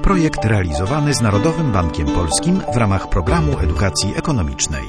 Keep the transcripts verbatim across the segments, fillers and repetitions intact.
projekt realizowany z Narodowym Bankiem Polskim w ramach Programu Edukacji Ekonomicznej.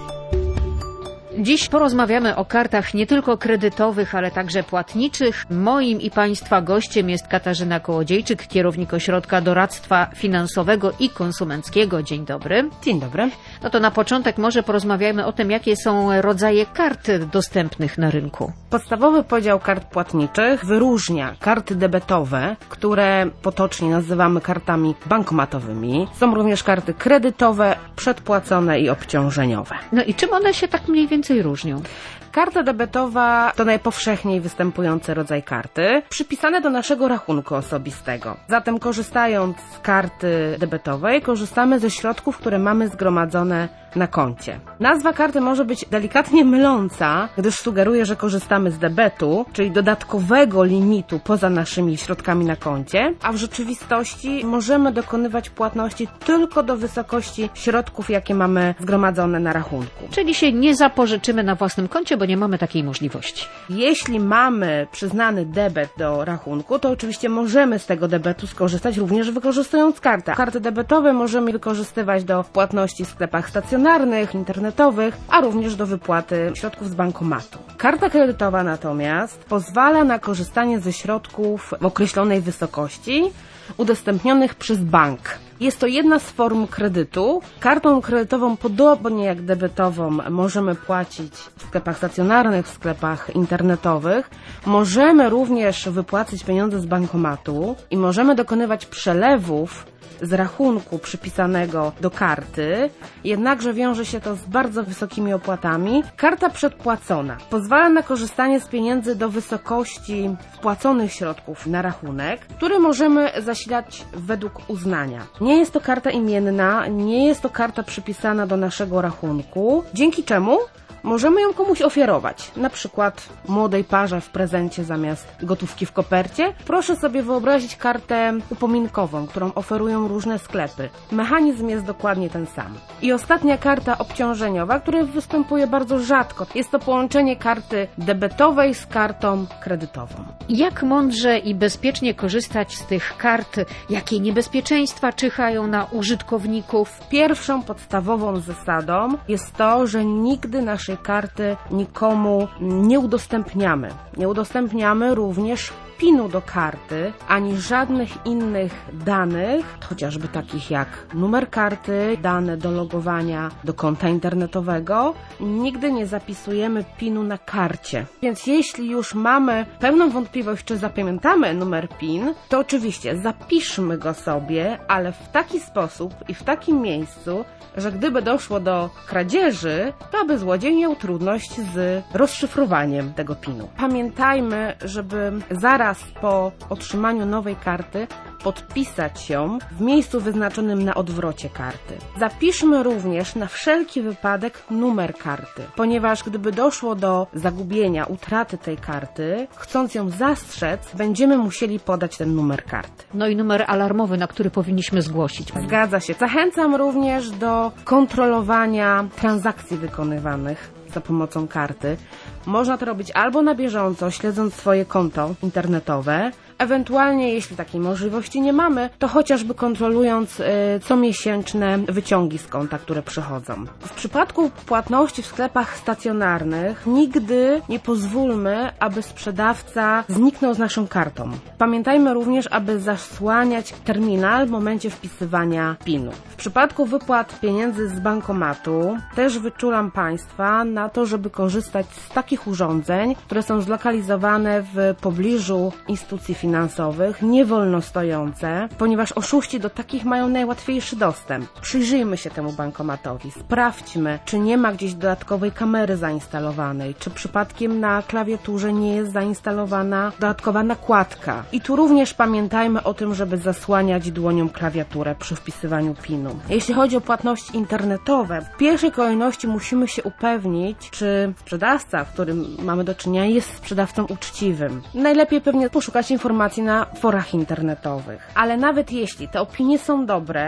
Dziś porozmawiamy o kartach nie tylko kredytowych, ale także płatniczych. Moim i Państwa gościem jest Katarzyna Kołodziejczyk, kierownik Ośrodka Doradztwa Finansowego i Konsumenckiego. Dzień dobry. Dzień dobry. No to na początek może porozmawiajmy o tym, jakie są rodzaje kart dostępnych na rynku. Podstawowy podział kart płatniczych wyróżnia karty debetowe, które potocznie nazywamy kartami bankomatowymi. Są również karty kredytowe, przedpłacone i obciążeniowe. No i czym one się tak mniej więcej różnią? Karta debetowa to najpowszechniej występujący rodzaj karty, przypisane do naszego rachunku osobistego. Zatem korzystając z karty debetowej, korzystamy ze środków, które mamy zgromadzone na koncie. Nazwa karty może być delikatnie myląca, gdyż sugeruje, że korzystamy z debetu, czyli dodatkowego limitu poza naszymi środkami na koncie, a w rzeczywistości możemy dokonywać płatności tylko do wysokości środków, jakie mamy zgromadzone na rachunku. Czyli się nie zapożyczymy na własnym koncie, bo nie mamy takiej możliwości. Jeśli mamy przyznany debet do rachunku, to oczywiście możemy z tego debetu skorzystać również wykorzystując kartę. Karty debetowe możemy wykorzystywać do płatności w sklepach stacjonarnych, internetowych, a również do wypłaty środków z bankomatu. Karta kredytowa natomiast pozwala na korzystanie ze środków w określonej wysokości udostępnionych przez bank. Jest to jedna z form kredytu. Kartą kredytową, podobnie jak debetową, możemy płacić w sklepach stacjonarnych, w sklepach internetowych. Możemy również wypłacać pieniądze z bankomatu i możemy dokonywać przelewów z rachunku przypisanego do karty, jednakże wiąże się to z bardzo wysokimi opłatami. Karta przedpłacona pozwala na korzystanie z pieniędzy do wysokości wpłaconych środków na rachunek, który możemy zasilać według uznania. Nie jest to karta imienna, nie jest to karta przypisana do naszego rachunku, dzięki czemu możemy ją komuś ofiarować, na przykład młodej parze w prezencie zamiast gotówki w kopercie. Proszę sobie wyobrazić kartę upominkową, którą oferują różne sklepy. Mechanizm jest dokładnie ten sam. I ostatnia karta obciążeniowa, która występuje bardzo rzadko. Jest to połączenie karty debetowej z kartą kredytową. Jak mądrze i bezpiecznie korzystać z tych kart? Jakie niebezpieczeństwa czyhają na użytkowników? Pierwszą podstawową zasadą jest to, że nigdy naszej karty nikomu nie udostępniamy. Nie udostępniamy również pinu do karty, ani żadnych innych danych, chociażby takich jak numer karty, dane do logowania do konta internetowego. Nigdy nie zapisujemy pinu na karcie. Więc jeśli już mamy pełną wątpliwość, czy zapamiętamy numer PIN, to oczywiście zapiszmy go sobie, ale w taki sposób i w takim miejscu, że gdyby doszło do kradzieży, to aby złodziej miał trudność z rozszyfrowaniem tego pinu. Pamiętajmy, żeby zaraz po otrzymaniu nowej karty podpisać ją w miejscu wyznaczonym na odwrocie karty. Zapiszmy również na wszelki wypadek numer karty, ponieważ gdyby doszło do zagubienia, utraty tej karty, chcąc ją zastrzec, będziemy musieli podać ten numer karty. No i numer alarmowy, na który powinniśmy zgłosić. Zgadza się. Zachęcam również do kontrolowania transakcji wykonywanych za pomocą karty. Można to robić albo na bieżąco, śledząc swoje konto internetowe, ewentualnie, jeśli takiej możliwości nie mamy, to chociażby kontrolując y, comiesięczne wyciągi z konta, które przychodzą. W przypadku płatności w sklepach stacjonarnych nigdy nie pozwólmy, aby sprzedawca zniknął z naszą kartą. Pamiętajmy również, aby zasłaniać terminal w momencie wpisywania pinu. W przypadku wypłat pieniędzy z bankomatu też wyczulam Państwa na to, żeby korzystać z takich urządzeń, które są zlokalizowane w pobliżu instytucji finansowych, finansowych, nie wolno stojące, ponieważ oszuści do takich mają najłatwiejszy dostęp. Przyjrzyjmy się temu bankomatowi, sprawdźmy, czy nie ma gdzieś dodatkowej kamery zainstalowanej, czy przypadkiem na klawiaturze nie jest zainstalowana dodatkowa nakładka. I tu również pamiętajmy o tym, żeby zasłaniać dłonią klawiaturę przy wpisywaniu pinu. Jeśli chodzi o płatności internetowe, w pierwszej kolejności musimy się upewnić, czy sprzedawca, w którym mamy do czynienia, jest sprzedawcą uczciwym. Najlepiej pewnie poszukać informacji na forach internetowych. Ale nawet jeśli te opinie są dobre,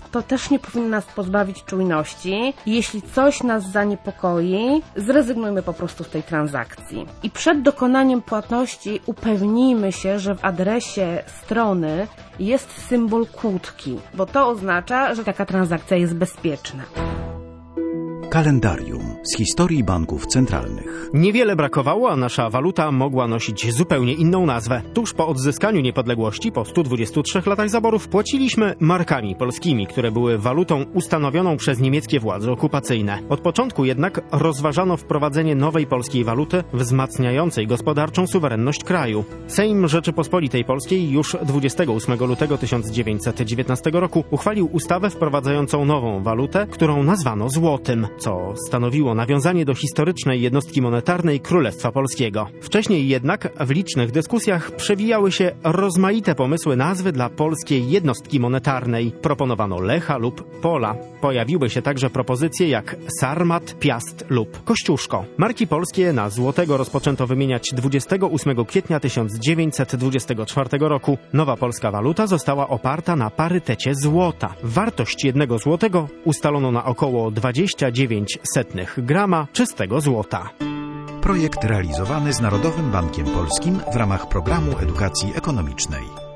to też nie powinno nas pozbawić czujności. Jeśli coś nas zaniepokoi, zrezygnujmy po prostu z tej transakcji. I przed dokonaniem płatności upewnijmy się, że w adresie strony jest symbol kłódki, bo to oznacza, że taka transakcja jest bezpieczna. Kalendarium z historii banków centralnych. Niewiele brakowało, a nasza waluta mogła nosić zupełnie inną nazwę. Tuż po odzyskaniu niepodległości, po stu dwudziestu trzech latach zaborów, płaciliśmy markami polskimi, które były walutą ustanowioną przez niemieckie władze okupacyjne. Od początku jednak rozważano wprowadzenie nowej polskiej waluty, wzmacniającej gospodarczą suwerenność kraju. Sejm Rzeczypospolitej Polskiej już dwudziestego ósmego lutego tysiąc dziewięćset dziewiętnastego roku uchwalił ustawę wprowadzającą nową walutę, którą nazwano złotym, co stanowiło nawiązanie do historycznej jednostki monetarnej Królestwa Polskiego. Wcześniej jednak w licznych dyskusjach przewijały się rozmaite pomysły nazwy dla polskiej jednostki monetarnej. Proponowano Lecha lub Pola. Pojawiły się także propozycje jak Sarmat, Piast lub Kościuszko. Marki polskie na złotego rozpoczęto wymieniać dwudziestego ósmego kwietnia tysiąc dziewięćset dwudziestego czwartego roku. Nowa polska waluta została oparta na parytecie złota. Wartość jednego złotego ustalono na około dwadzieścia dziewięć setnych grama czystego złota. Projekt realizowany z Narodowym Bankiem Polskim w ramach programu edukacji ekonomicznej.